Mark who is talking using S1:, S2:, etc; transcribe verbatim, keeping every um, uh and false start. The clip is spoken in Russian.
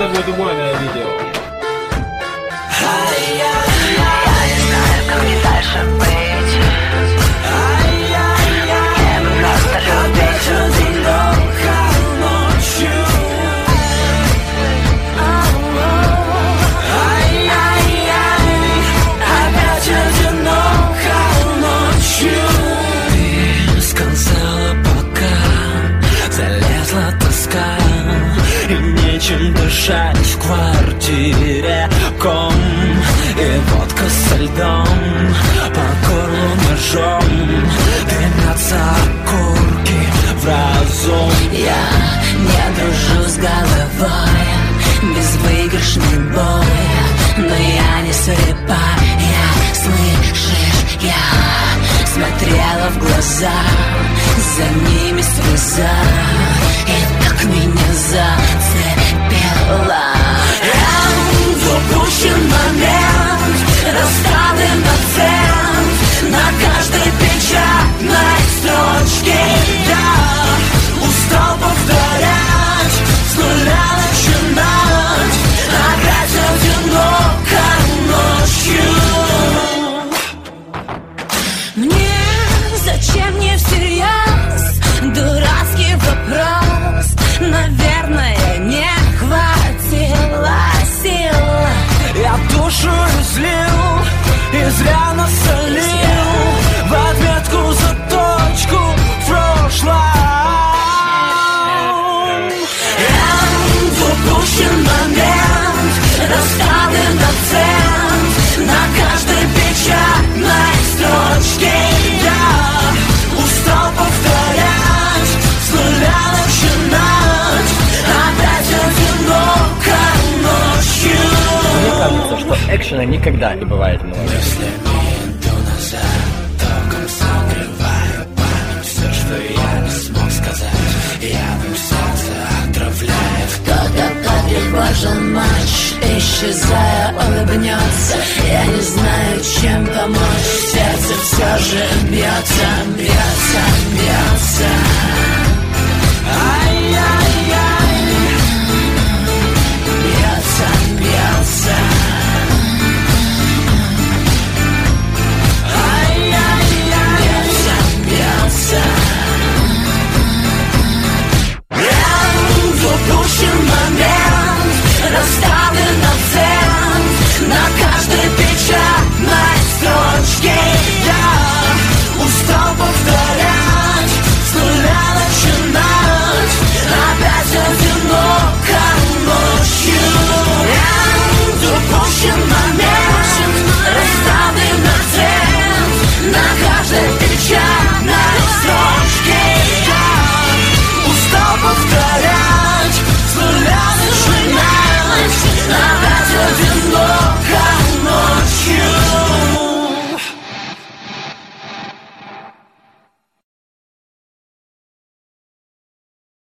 S1: это будет убойное видео.
S2: Я не знаю, как мне дальше быть. Мне бы просто любить. Опять одиноко ночью. Ты сказала пока, залезла тоска, и нечем дышать в квартире. Ком и водка со льдом, по горлу ножом, дымятся окурки в разум. Я не дружу с головой, безвыигрышный бой, но я не слепая, слышишь, я смотрела в глаза, за ними слеза, и так меня зацепила. В упущен момент, расставлен акцент на каждой печатной строчке. Я устал повторять, с нуля начинать, опять одиноко ночью. Мне зачем не всерьез дурацкий вопрос? Наверное, не хватило сил. Я душу излил и зря насолил в отметку за точку в прошлом. В упущен момент, расставлен акцент на каждой печатной строчке. Я устал повторять, с нуля начинать, опять одиноко ночью.
S3: Мне кажется, что экшена никогда не бывает много.
S2: Если не иду назад, током согреваю память. Все, что я не смог сказать, явным сердце отравляет. Кто-то потревожен матч, исчезая, улыбнется. Я не знаю, чем помочь, сердце все же